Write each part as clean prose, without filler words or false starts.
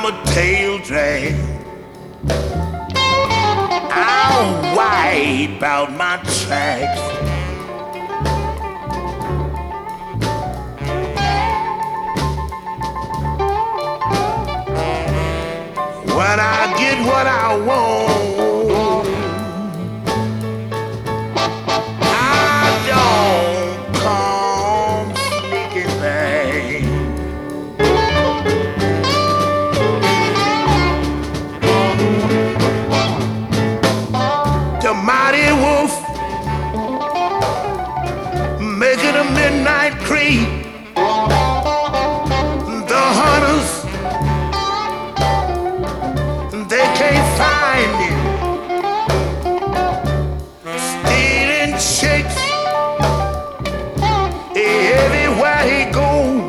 I'm a tail drag. I'll wipe out my tracks. When I get what I want, I don't come sneaking back. The mighty wolf making a midnight creep. The hunters, they can't find him. Stealing chicks everywhere he goes,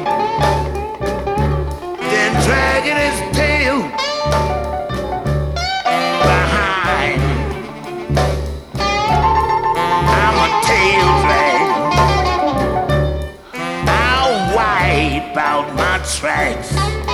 then dragging his tail behind. I'm a tail drag. I'll wipe out my tracks.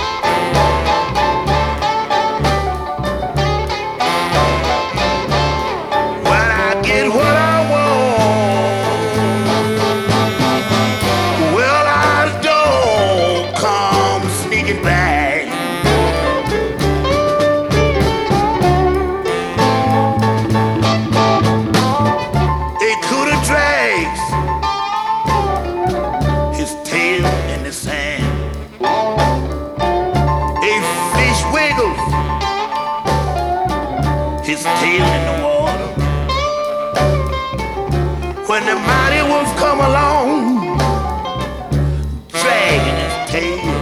His tail in the water. When the mighty wolf come along, dragging his tail,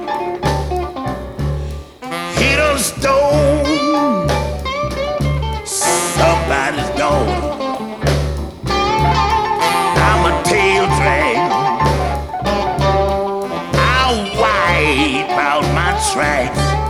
he done stole somebody's daughter. I'm a tail drag. I'll wipe out my tracks.